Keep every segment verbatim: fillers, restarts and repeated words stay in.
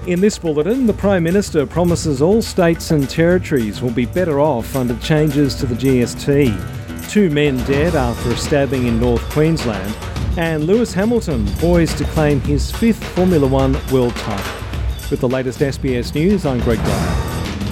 In this bulletin, the Prime Minister promises all states and territories will be better off under changes to the G S T. Two men dead after a stabbing in North Queensland. And Lewis Hamilton poised to claim his fifth Formula One world title. With the latest S B S News, I'm Greg Dyer.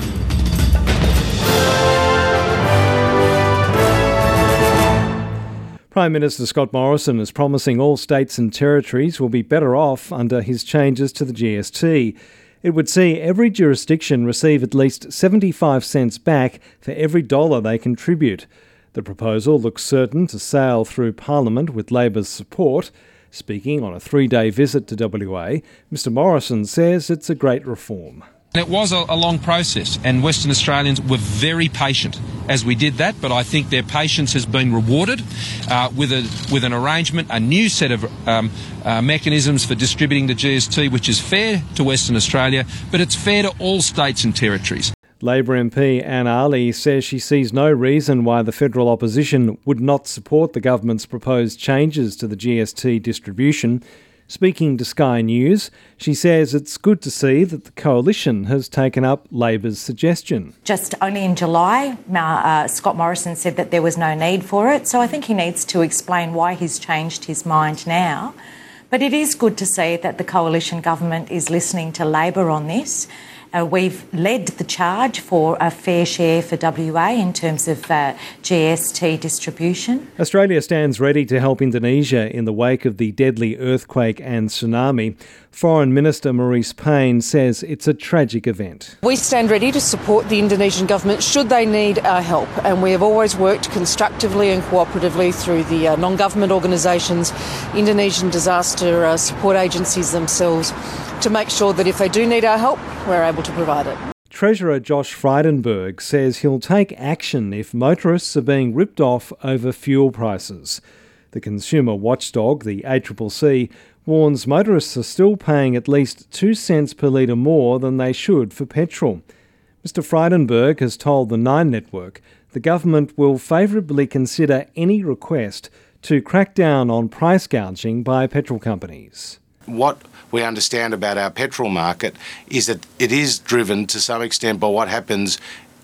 Prime Minister Scott Morrison is promising all states and territories will be better off under his changes to the G S T. It would see every jurisdiction receive at least seventy-five cents back for every dollar they contribute. The proposal looks certain to sail through Parliament with Labor's support. Speaking on a three-day visit to W A, Mr Morrison says it's a great reform. It was a, a long process, and Western Australians were very patient as we did that, but I think their patience has been rewarded uh, with a with an arrangement, a new set of um, uh, mechanisms for distributing the G S T, which is fair to Western Australia, but it's fair to all states and territories. Labor M P Anne Ali says she sees no reason why the federal opposition would not support the government's proposed changes to the G S T distribution. Speaking to Sky News, she says it's good to see that the coalition has taken up Labor's suggestion. Just only in July, uh, Scott Morrison said that there was no need for it, so I think he needs to explain why he's changed his mind now. But it is good to see that the coalition government is listening to Labor on this. Uh, we've led the charge for a fair share for W A in terms of uh, G S T distribution. Australia stands ready to help Indonesia in the wake of the deadly earthquake and tsunami. Foreign Minister Marise Payne says it's a tragic event. We stand ready to support the Indonesian government should they need our help, and we have always worked constructively and cooperatively through the uh, non-government organisations, Indonesian disaster uh, support agencies themselves, to make sure that if they do need our help, we're able to provide it. Treasurer Josh Frydenberg says he'll take action if motorists are being ripped off over fuel prices. The consumer watchdog, the A C C C, warns motorists are still paying at least two cents per litre more than they should for petrol. Mr Frydenberg has told the Nine Network the government will favourably consider any request to crack down on price gouging by petrol companies. What we understand about our petrol market is that it is driven to some extent by what happens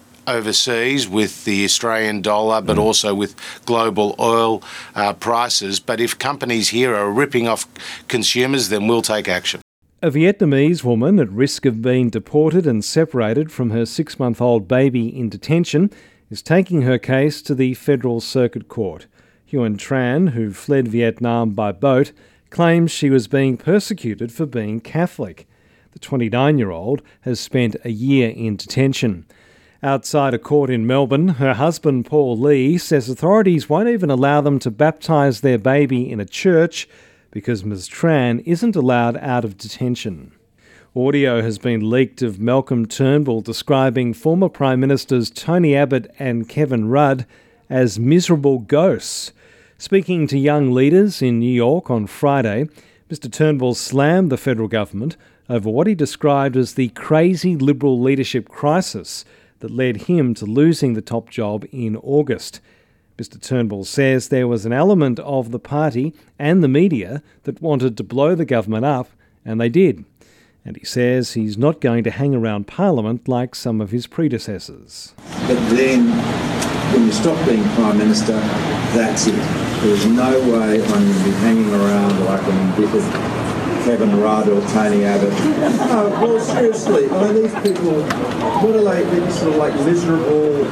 overseas with the Australian dollar, but also with global oil uh, prices. But if companies here are ripping off consumers, then we'll take action. A Vietnamese woman at risk of being deported and separated from her six-month-old baby in detention is taking her case to the Federal Circuit Court. Huyen Tran, who fled Vietnam by boat, claims she was being persecuted for being Catholic. The twenty-nine-year-old has spent a year in detention. Outside a court in Melbourne, her husband Paul Lee says authorities won't even allow them to baptise their baby in a church because Miz Tran isn't allowed out of detention. Audio has been leaked of Malcolm Turnbull describing former Prime Ministers Tony Abbott and Kevin Rudd as miserable ghosts. Speaking to young leaders in New York on Friday, Mr Turnbull slammed the federal government over what he described as the crazy Liberal leadership crisis that led him to losing the top job in August. Mr Turnbull says there was an element of the party and the media that wanted to blow the government up, and they did. And he says he's not going to hang around Parliament like some of his predecessors. But then, when you stop being Prime Minister, that's it. There's no way I'm going to be hanging around like an embittered Kevin Rudd or Tony Abbott. No, well, seriously, I mean, these people, what are they? They're sort of like miserable,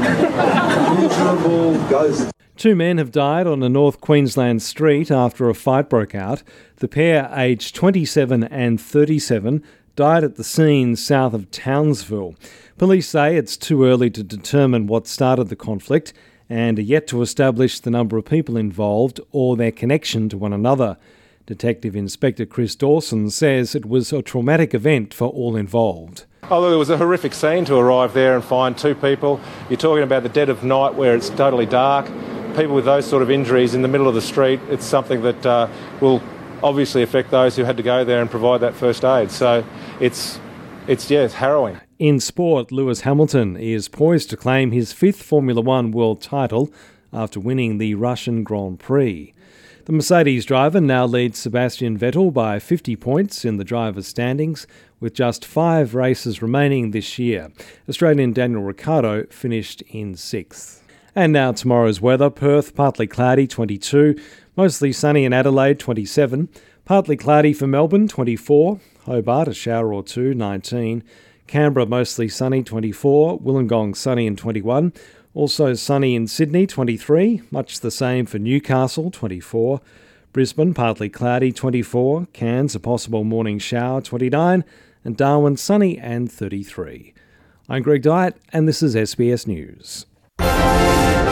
miserable ghosts. Two men have died on a North Queensland street after a fight broke out. The pair, aged twenty-seven and thirty-seven, died at the scene south of Townsville. Police say it's too early to determine what started the conflict and are yet to establish the number of people involved or their connection to one another. Detective Inspector Chris Dawson says it was a traumatic event for all involved. Oh, look, it was a horrific scene to arrive there and find two people. You're talking about the dead of night where it's totally dark. People with those sort of injuries in the middle of the street, it's something that uh, will obviously affect those who had to go there and provide that first aid. So it's, it's yeah, it's harrowing. In sport, Lewis Hamilton is poised to claim his fifth Formula One world title after winning the Russian Grand Prix. The Mercedes driver now leads Sebastian Vettel by fifty points in the drivers' standings, with just five races remaining this year. Australian Daniel Ricciardo finished in sixth. And now tomorrow's weather. Perth, partly cloudy, twenty-two. Mostly sunny in Adelaide, twenty-seven. Partly cloudy for Melbourne, twenty-four. Hobart, a shower or two, nineteen. Canberra, mostly sunny, twenty-four. Wollongong, sunny and twenty-one. Also sunny in Sydney, twenty-three. Much the same for Newcastle, twenty-four. Brisbane, partly cloudy, twenty-four. Cairns, a possible morning shower, twenty-nine. And Darwin, sunny and thirty-three. I'm Greg Dyett, and this is S B S News.